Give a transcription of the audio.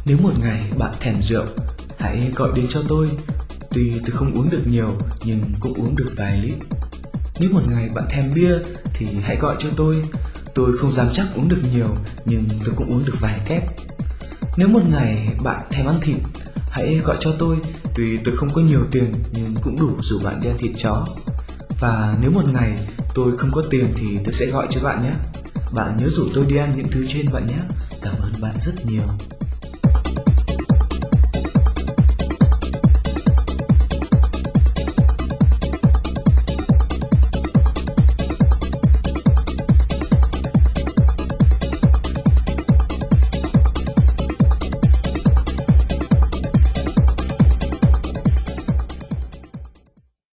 Nếu một ngày bạn thèm rượu, hãy gọi đến cho tôi. Tuy tôi không uống được nhiều nhưng cũng uống được vài lít. Nếu một ngày bạn thèm bia thì hãy gọi cho tôi. Tôi không dám chắc uống được nhiều nhưng tôi cũng uống được vài két. Nếu một ngày bạn thèm ăn thịt, hãy gọi cho tôi. Tuy tôi không có nhiều tiền nhưng cũng đủ rủ bạn đi ăn thịt chó. Và nếu một ngày tôi không có tiền thì tôi sẽ gọi cho bạn nhé. Bạn nhớ rủ tôi đi ăn những thứ trên bạn nhé. Cảm ơn bạn rất nhiều.